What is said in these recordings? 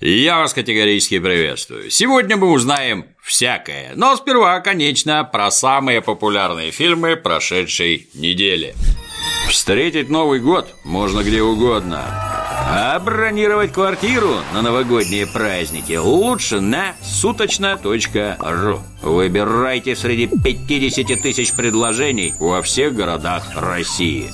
Я вас категорически приветствую. Сегодня мы узнаем всякое, но сперва, конечно, про самые популярные фильмы прошедшей недели. Встретить Новый год можно где угодно, а бронировать квартиру на новогодние праздники лучше на суточно.ру. Выбирайте среди 50 тысяч предложений во всех городах России.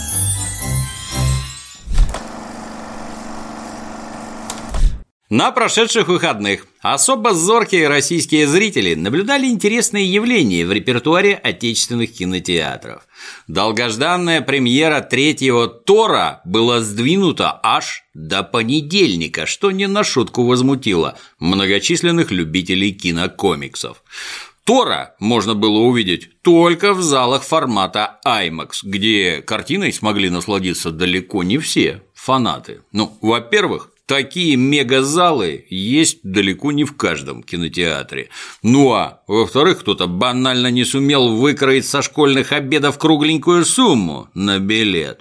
На прошедших выходных особо зоркие российские зрители наблюдали интересные явления в репертуаре отечественных кинотеатров. Долгожданная премьера третьего Тора была сдвинута аж до понедельника, что не на шутку возмутило многочисленных любителей кинокомиксов. Тора можно было увидеть только в залах формата IMAX, где картиной смогли насладиться далеко не все фанаты. Во-первых, такие мегазалы есть далеко не в каждом кинотеатре. Во-вторых, кто-то банально не сумел выкроить со школьных обедов кругленькую сумму на билет.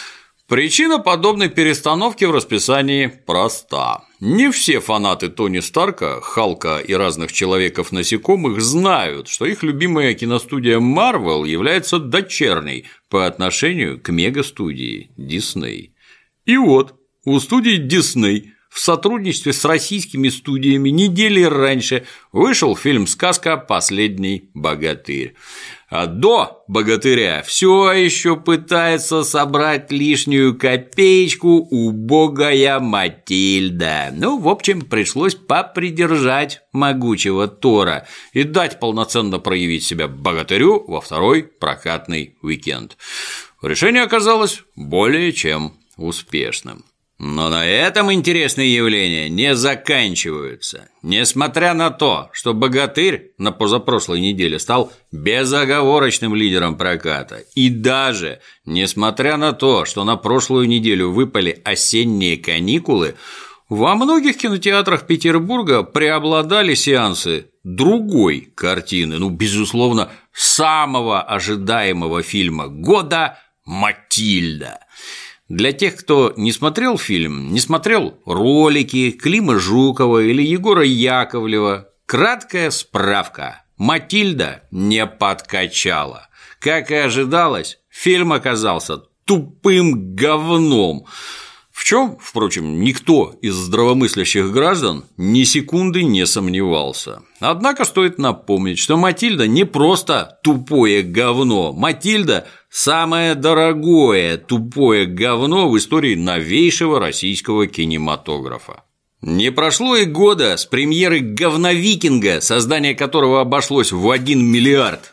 Причина подобной перестановки в расписании проста. Не все фанаты Тони Старка, Халка и разных Человеков-насекомых знают, что их любимая киностудия Marvel является дочерней по отношению к мегастудии Disney. И вот, у студии Disney в сотрудничестве с российскими студиями недели раньше вышел фильм «Сказка. Последний богатырь». А до «Богатыря» все еще пытается собрать лишнюю копеечку убогая Матильда. В общем, пришлось попридержать могучего Тора и дать полноценно проявить себя богатырю во второй прокатный уикенд. Решение оказалось более чем успешным. Но на этом интересные явления не заканчиваются. Несмотря на то, что «Богатырь» на позапрошлой неделе стал безоговорочным лидером проката, и даже несмотря на то, что на прошлую неделю выпали осенние каникулы, во многих кинотеатрах Петербурга преобладали сеансы другой картины, безусловно, самого ожидаемого фильма года «Матильда». Для тех, кто не смотрел фильм, не смотрел ролики Клима Жукова или Егора Яковлева, краткая справка: Матильда не подкачала. Как и ожидалось, фильм оказался тупым говном, в чем, впрочем, никто из здравомыслящих граждан ни секунды не сомневался. Однако стоит напомнить, что Матильда не просто тупое говно, Матильда – самое дорогое тупое говно в истории новейшего российского кинематографа. Не прошло и года с премьеры «Говновикинга», создание которого обошлось в 1 миллиард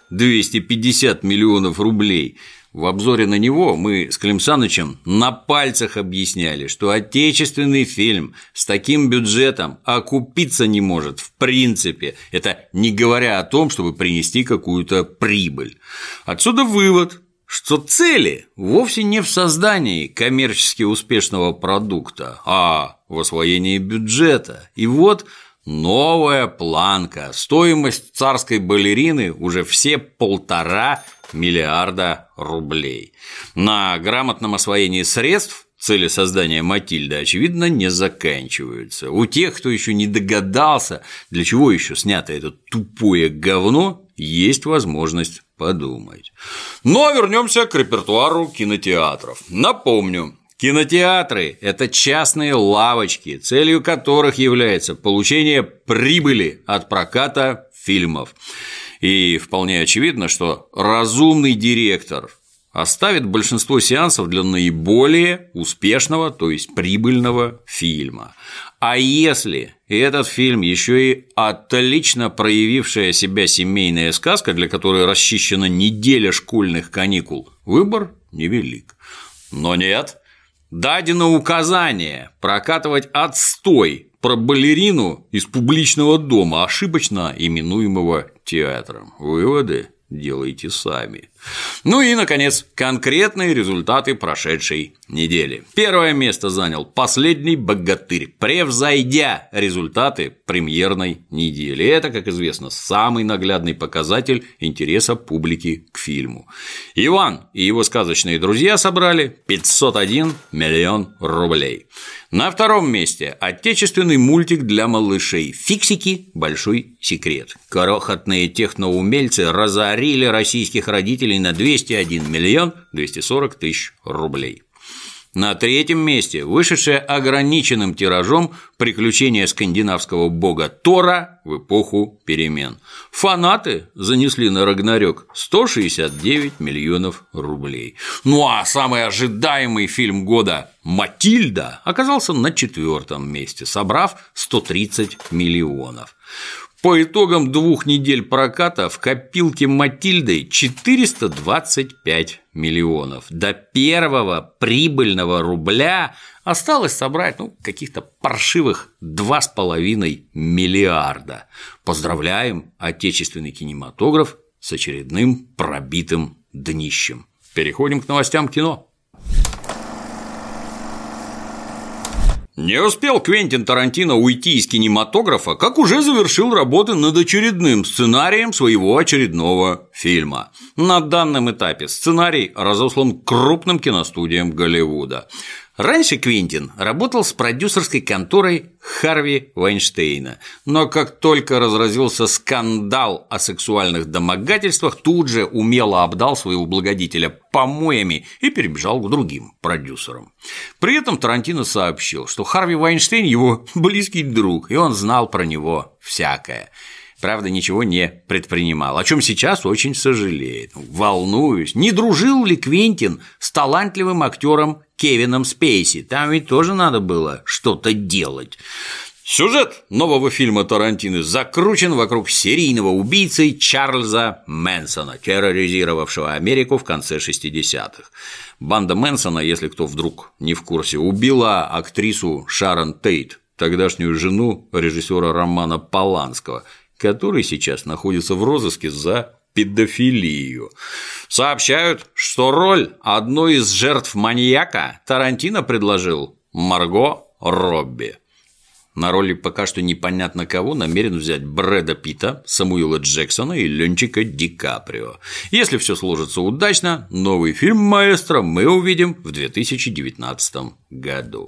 250 миллионов рублей. В обзоре на него мы с Клим Санычем на пальцах объясняли, что отечественный фильм с таким бюджетом окупиться не может в принципе, это не говоря о том, чтобы принести какую-то прибыль. Отсюда вывод, что цели вовсе не в создании коммерчески успешного продукта, а в освоении бюджета. И вот новая планка. Стоимость царской балерины уже все 1,5 миллиарда рублей. На грамотном освоении средств цели создания Матильды, очевидно, не заканчиваются. У тех, кто еще не догадался, для чего еще снято это тупое говно, есть возможность подумать. Но вернемся к репертуару кинотеатров. Напомню, кинотеатры – это частные лавочки, целью которых является получение прибыли от проката фильмов. И вполне очевидно, что разумный директор оставит большинство сеансов для наиболее успешного, то есть прибыльного фильма. А если этот фильм еще и отлично проявившая себя семейная сказка, для которой расчищена неделя школьных каникул, выбор невелик. Но нет, дадено указание прокатывать отстой про балерину из публичного дома, ошибочно именуемого театром. Выводы делайте сами. Ну и, наконец, конкретные результаты прошедшей недели. Первое место занял «Последний богатырь», превзойдя результаты премьерной недели. Это, как известно, самый наглядный показатель интереса публики к фильму. Иван и его сказочные друзья собрали 501 миллион рублей. На втором месте отечественный мультик для малышей «Фиксики. Большой секрет». Крохотные техноумельцы разорили российских родителей на 201 миллион 240 тысяч рублей. На третьем месте вышедшее ограниченным тиражом «Приключения скандинавского бога Тора в эпоху перемен». Фанаты занесли на Рагнарёк 169 миллионов рублей. Ну а самый ожидаемый фильм года «Матильда» оказался на четвертом месте, собрав 130 миллионов. По итогам 2 недель проката в копилке Матильды 425 миллионов. До первого прибыльного рубля осталось собрать каких-то паршивых 2,5 миллиарда. Поздравляем отечественный кинематограф с очередным пробитым днищем. Переходим к новостям кино. Не успел Квентин Тарантино уйти из кинематографа, как уже завершил работы над очередным сценарием своего очередного фильма. На данном этапе сценарий разослан крупным киностудиям Голливуда. Раньше Квентин работал с продюсерской конторой Харви Вайнштейна, но как только разразился скандал о сексуальных домогательствах, тут же умело обдал своего благодетеля помоями и перебежал к другим продюсерам. При этом Тарантино сообщил, что Харви Вайнштейн его близкий друг, и он знал про него всякое. Правда, ничего не предпринимал, о чем сейчас очень сожалеет. Волнуюсь, не дружил ли Квентин с талантливым актером Кевином Спейси? Там ведь тоже надо было что-то делать. Сюжет нового фильма Тарантино закручен вокруг серийного убийцы Чарльза Мэнсона, терроризировавшего Америку в конце 60-х. Банда Мэнсона, если кто вдруг не в курсе, убила актрису Шарон Тейт, тогдашнюю жену режиссера Романа Поланского, который сейчас находится в розыске за педофилию. Сообщают, что роль одной из жертв маньяка Тарантино предложил Марго Робби. На роли пока что непонятно кого намерен взять Брэда Питта, Самуэла Джексона и Ленчика Ди Каприо. Если все сложится удачно, новый фильм «Маэстро» мы увидим в 2019 году.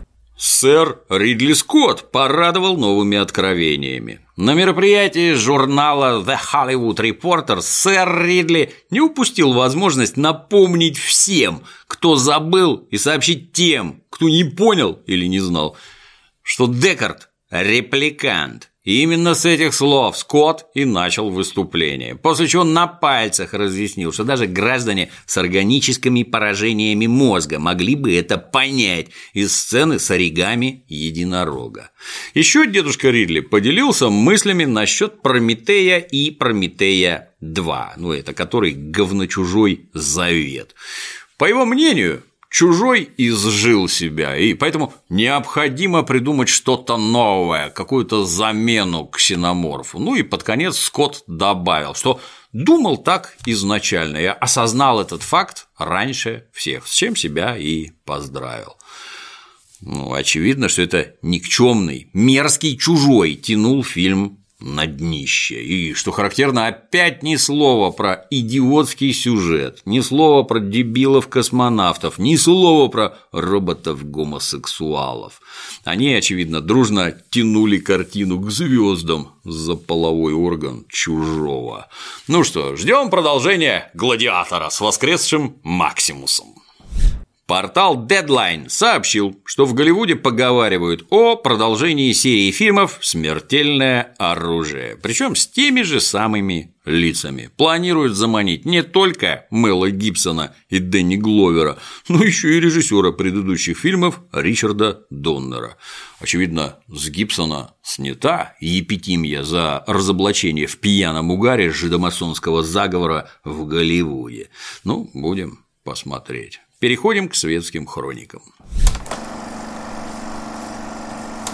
Сэр Ридли Скотт порадовал новыми откровениями. На мероприятии журнала The Hollywood Reporter сэр Ридли не упустил возможность напомнить всем, кто забыл, и сообщить тем, кто не понял или не знал, что Декард – репликант. И именно с этих слов Скотт и начал выступление, после чего на пальцах разъяснил, что даже граждане с органическими поражениями мозга могли бы это понять из сцены с оригами единорога. Еще дедушка Ридли поделился мыслями насчет Прометея и Прометея 2, это который говночужой завет. По его мнению, чужой изжил себя, и поэтому необходимо придумать что-то новое, какую-то замену ксеноморфу. И под конец Скотт добавил, что думал так изначально и осознал этот факт раньше всех, с чем себя и поздравил. Очевидно, что это никчемный, мерзкий чужой тянул фильм на днище. И, что характерно, опять ни слова про идиотский сюжет, ни слова про дебилов-космонавтов, ни слова про роботов-гомосексуалов. Они, очевидно, дружно тянули картину к звездам за половой орган чужого. Ну что, ждем продолжения «Гладиатора» с воскресшим Максимусом. Портал Deadline сообщил, что в Голливуде поговаривают о продолжении серии фильмов «Смертельное оружие», причем с теми же самыми лицами. Планируют заманить не только Мэла Гибсона и Дэнни Гловера, но еще и режиссера предыдущих фильмов Ричарда Доннера. Очевидно, с Гибсона снята епитимия за разоблачение в пьяном угаре жидомасонского заговора в Голливуде. Будем посмотреть. Переходим к светским хроникам.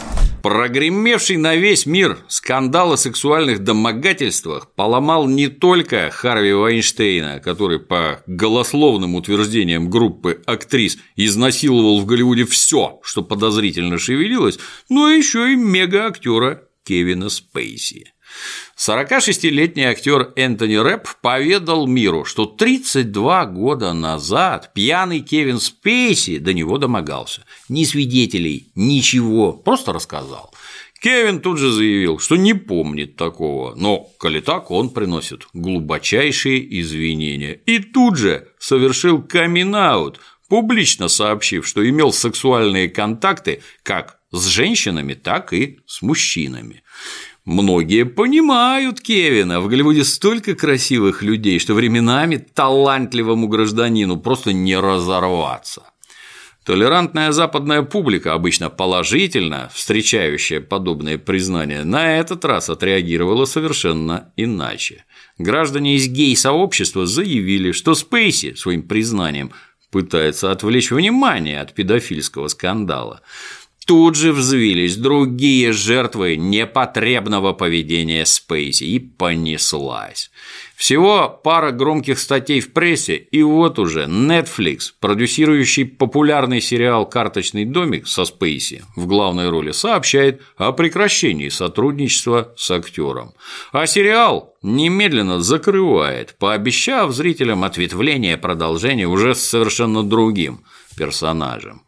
Прогремевший на весь мир скандал о сексуальных домогательствах поломал не только Харви Вайнштейна, который, по голословным утверждениям группы актрис, изнасиловал в Голливуде все, что подозрительно шевелилось, но еще и мега-актера Кевина Спейси. 46-летний актер Энтони Рэпп поведал миру, что 32 года назад пьяный Кевин Спейси до него домогался. Ни свидетелей, ничего, просто рассказал. Кевин тут же заявил, что не помнит такого, но, коли так, он приносит глубочайшие извинения. И тут же совершил камин-аут, публично сообщив, что имел сексуальные контакты как с женщинами, так и с мужчинами. Многие понимают Кевина. В Голливуде столько красивых людей, что временами талантливому гражданину просто не разорваться. Толерантная западная публика, обычно положительно встречающая подобные признания, на этот раз отреагировала совершенно иначе. Граждане из гей-сообщества заявили, что Спейси своим признанием пытается отвлечь внимание от педофильского скандала. Тут же взвились другие жертвы непотребного поведения Спейси, и понеслась. Всего пара громких статей в прессе, и вот уже Netflix, продюсирующий популярный сериал «Карточный домик» со Спейси в главной роли, сообщает о прекращении сотрудничества с актером. А сериал немедленно закрывает, пообещав зрителям ответвление продолжения уже с совершенно другим персонажем.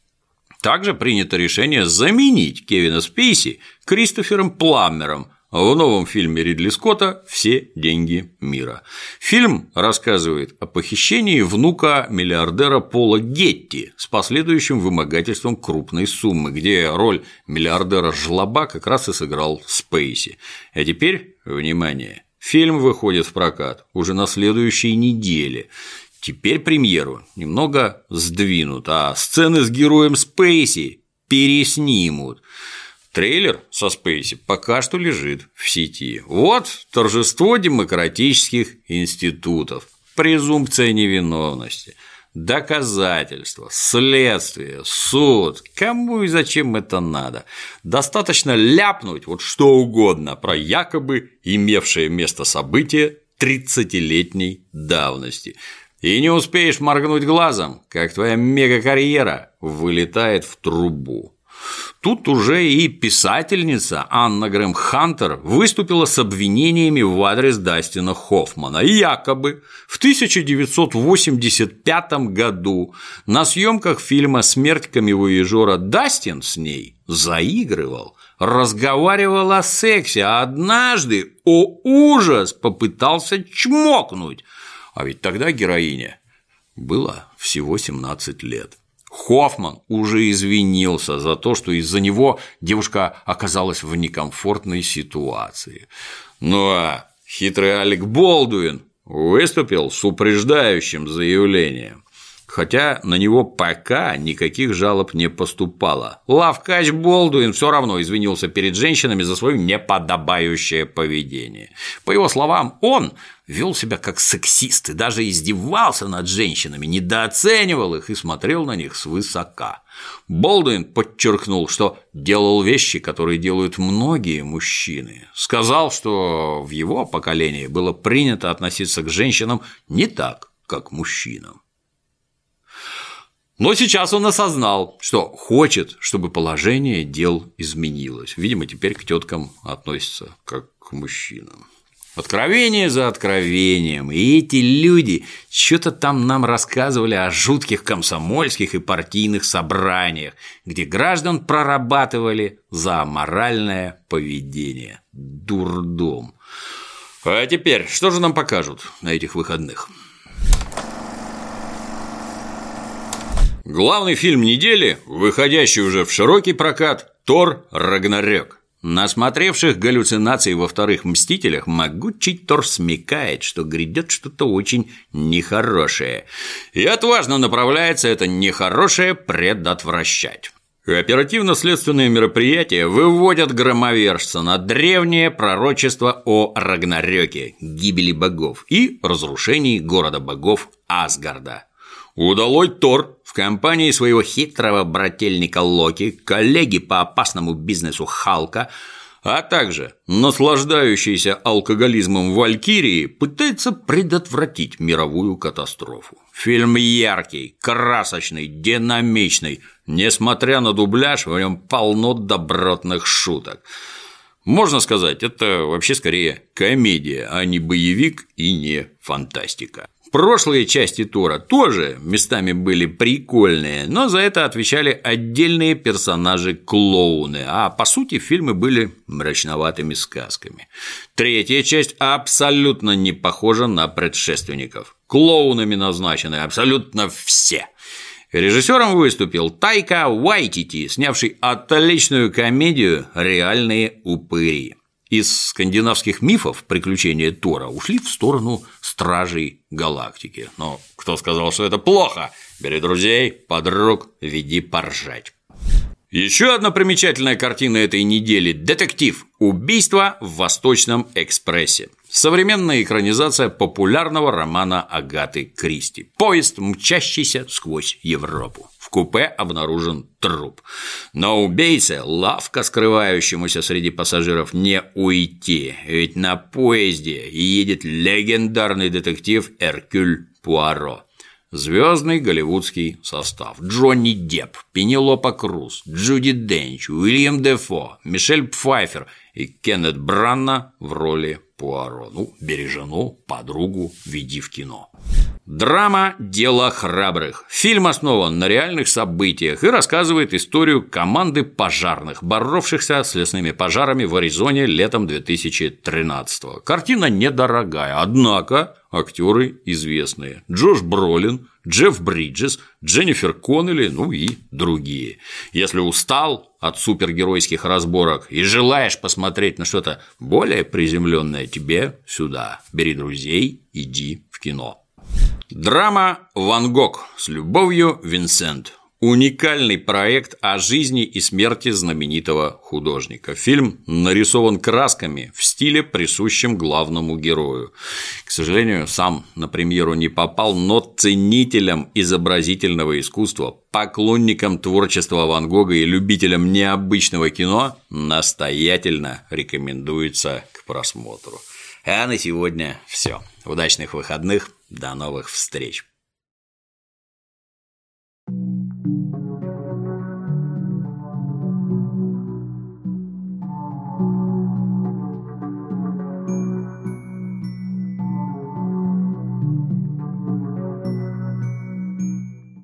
Также принято решение заменить Кевина Спейси Кристофером Пламмером в новом фильме Ридли Скотта «Все деньги мира». Фильм рассказывает о похищении внука миллиардера Пола Гетти с последующим вымогательством крупной суммы, где роль миллиардера-жлоба как раз и сыграл Спейси. А теперь, внимание, фильм выходит в прокат уже на следующей неделе. Теперь премьеру немного сдвинут, а сцены с героем Спейси переснимут. Трейлер со Спейси пока что лежит в сети. Вот торжество демократических институтов, презумпция невиновности, доказательства, следствие, суд. Кому и зачем это надо? Достаточно ляпнуть вот что угодно про якобы имевшее место событие 30-летней давности. И не успеешь моргнуть глазом, как твоя мега-карьера вылетает в трубу. Тут уже и писательница Анна Грэм Хантер выступила с обвинениями в адрес Дастина Хоффмана. Якобы в 1985 году на съемках фильма «Смерть камевояжера» Дастин с ней заигрывал, разговаривал о сексе, а однажды, о ужас, попытался чмокнуть. А ведь тогда героине было всего 17 лет. Хоффман уже извинился за то, что из-за него девушка оказалась в некомфортной ситуации. Ну а хитрый Алек Болдуин выступил с упреждающим заявлением. Хотя на него пока никаких жалоб не поступало. Лавкач Болдуин все равно извинился перед женщинами за свое неподобающее поведение. По его словам, он вел себя как сексист и даже издевался над женщинами, недооценивал их и смотрел на них свысока. Болдуин подчеркнул, что делал вещи, которые делают многие мужчины. Сказал, что в его поколении было принято относиться к женщинам не так, как к мужчинам. Но сейчас он осознал, что хочет, чтобы положение дел изменилось. Видимо, теперь к теткам относятся как к мужчинам. Откровение за откровением. И эти люди что-то там нам рассказывали о жутких комсомольских и партийных собраниях, где граждан прорабатывали за аморальное поведение. Дурдом. А теперь что же нам покажут на этих выходных? Главный фильм недели, выходящий уже в широкий прокат, «Тор. Рагнарёк». Насмотревших галлюцинаций во вторых «Мстителях» могучий Тор смекает, что грядет что-то очень нехорошее, и отважно направляется это нехорошее предотвращать. Оперативно-следственные мероприятия выводят громовержца на древнее пророчество о Рагнарёке, гибели богов и разрушении города богов Асгарда. Удалой Тор в компании своего хитрого брательника Локи, коллеги по опасному бизнесу Халка, а также наслаждающийся алкоголизмом Валькирии пытается предотвратить мировую катастрофу. Фильм яркий, красочный, динамичный. Несмотря на дубляж, в нем полно добротных шуток. Можно сказать, это вообще скорее комедия, а не боевик и не фантастика. Прошлые части Тора тоже местами были прикольные, но за это отвечали отдельные персонажи-клоуны, а по сути фильмы были мрачноватыми сказками. Третья часть абсолютно не похожа на предшественников. Клоунами назначены абсолютно все. Режиссером выступил Тайка Вайтити, снявший отличную комедию «Реальные упыри». Из скандинавских мифов приключения Тора ушли в сторону Стражей Галактики. Но кто сказал, что это плохо? Бери друзей, подруг, веди поржать. Еще одна примечательная картина этой недели – детектив «Убийство в Восточном экспрессе». Современная экранизация популярного романа Агаты Кристи. Поезд, мчащийся сквозь Европу. В купе обнаружен труп. Но убийце, ловко скрывающемуся среди пассажиров, не уйти. Ведь на поезде едет легендарный детектив Эркюль Пуаро. Звездный голливудский состав: Джонни Депп, Пенелопа Круз, Джуди Денч, Уильям Дефо, Мишель Пфайффер и Кеннет Бранна в роли Пуаро. Бери жену, подругу, веди в кино. Драма «Дело храбрых». Фильм основан на реальных событиях и рассказывает историю команды пожарных, боровшихся с лесными пожарами в Аризоне летом 2013-го. Картина недорогая, однако актеры известные: Джош Бролин, Джефф Бриджес, Дженнифер Коннелли, и другие. Если устал от супергеройских разборок и желаешь посмотреть на что-то более приземленное, тебе сюда. Бери друзей, иди в кино. Драма «Ван Гог» с любовью, Винсент. Уникальный проект о жизни и смерти знаменитого художника. Фильм нарисован красками в стиле, присущем главному герою. К сожалению, сам на премьеру не попал, но ценителям изобразительного искусства, поклонникам творчества Ван Гога и любителям необычного кино настоятельно рекомендуется к просмотру. А на сегодня все. Удачных выходных, до новых встреч.